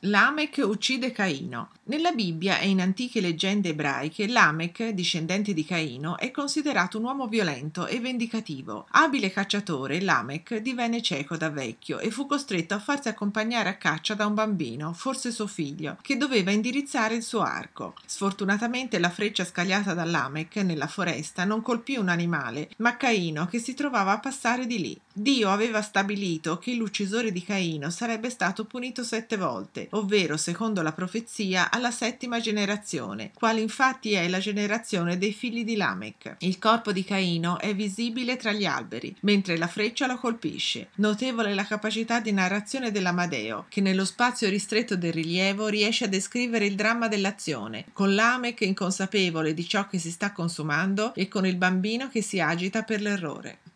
Lamech uccide Caino. Nella Bibbia e in antiche leggende ebraiche, Lamech, discendente di Caino, è considerato un uomo violento e vendicativo. Abile cacciatore, Lamech divenne cieco da vecchio e fu costretto a farsi accompagnare a caccia da un bambino, forse suo figlio, che doveva indirizzare il suo arco. Sfortunatamente la freccia scagliata da Lamech nella foresta non colpì un animale, ma Caino, che si trovava a passare di lì. Dio aveva stabilito che l'uccisore di Caino sarebbe stato punito 7 volte, ovvero, secondo la profezia, alla 7ª generazione, quale infatti è la generazione dei figli di Lamech. Il corpo di Caino è visibile tra gli alberi, mentre la freccia lo colpisce. Notevole la capacità di narrazione dell'Amadeo, che nello spazio ristretto del rilievo riesce a descrivere il dramma dell'azione, con Lamech inconsapevole di ciò che si sta consumando e con il bambino che si agita per l'errore.